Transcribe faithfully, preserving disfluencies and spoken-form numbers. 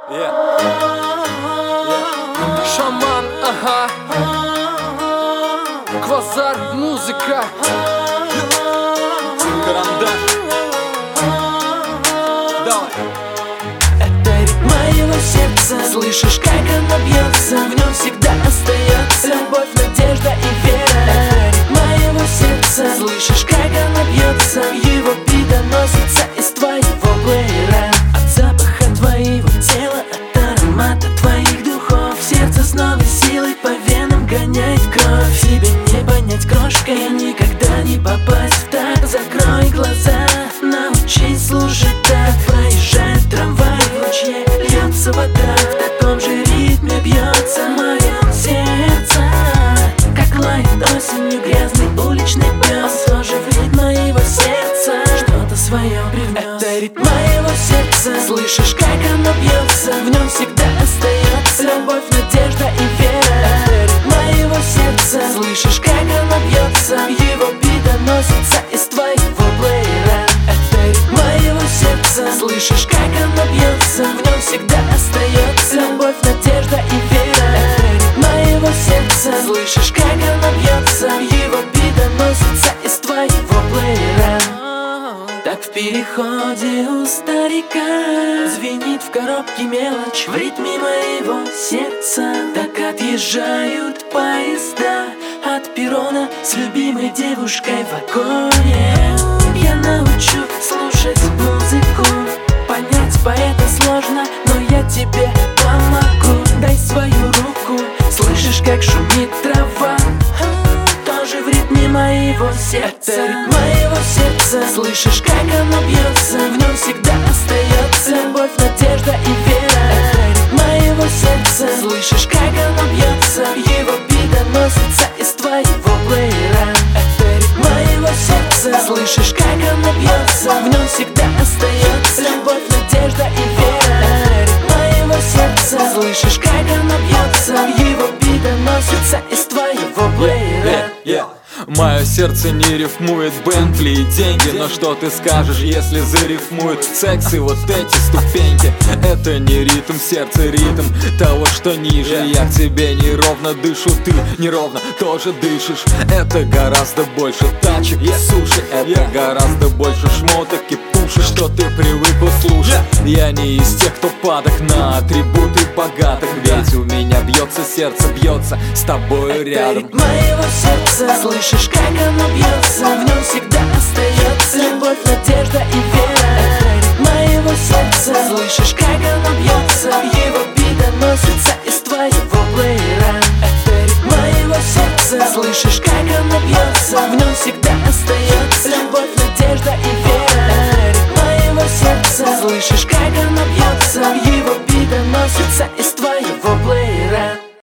Yeah. Yeah. Шаман, ага. Квазар, музыка. Карандаш. Давай. Это ритм моего сердца. Слышишь, как оно бьется? В нем всегда остается любовь, надежда и вера. Это ритм моего сердца. Слышишь, как оно бьется? Его бит доносится из твоего плеера. От запаха твоего тела, от аромата твоих духов. Сердце с новой силой по венам гоняет кровь. Тебе не понять крошкой, никогда не попасть в такт. Закрой глаза, научись слушать так. Проезжает трамвай в ручье, льется вода. В таком же ритме бьется мое сердце. Как лает осенью грязный уличный пес. Он тоже в ритм моего сердца что-то свое привнес. Это ритм моего сердца. Слышишь, как оно бьется? В нем всегда остается любовь, надежда и вера. Это ритм моего сердца. Слышишь, как оно бьется? Его бит доносится из твоего плеера. Это ритм моего сердца. Слышишь, как оно бьется? В нем всегда остается любовь, надежда и вера. Это ритм моего сердца. Слышишь, как оно бьется? Его бит доносится из твоего плеера. Так в переходе у старика звенит в коробке мелочь в ритме моего сердца. Так отъезжают поезда от перрона с любимой девушкой в вагоне. Я научу слушать музыку, понять поэта сложно, но я тебе помогу. Дай свою руку, слышишь, как шумит трава, тоже в ритме моего сердца. Это ритм моего сердца. Слышишь, как оно бьется? В нем всегда остается любовь, надежда и вера. Это ритм моего сердца. Слышишь, как оно бьется? Его бит доносится из твоего плеера. Это ритм моего сердца. Слышишь, как оно бьется? В нем всегда остается любовь, надежда и вера. Это ритм моего сердца. Слышишь, как оно бьется? Его бит доносится из твоего плеера. Yeah. Мое сердце не рифмует Бентли и деньги, но что ты скажешь, если зарифмует секс и вот эти ступеньки? Это не ритм, сердце ритм того, что ниже. Я к тебе неровно дышу, ты неровно тоже дышишь. Это гораздо больше тачек и суши. Это гораздо больше шмоток и пуши, что ты привык услышать. Я не из тех, кто падок на атрибуты богатых, ведь у меня бьется сердце, бьется с тобой рядом. Это ритм моего сердца. Слышишь, как оно бьется? В нем всегда остается любовь, надежда и вера. Это ритм моего сердца. Слышишь, как оно бьется?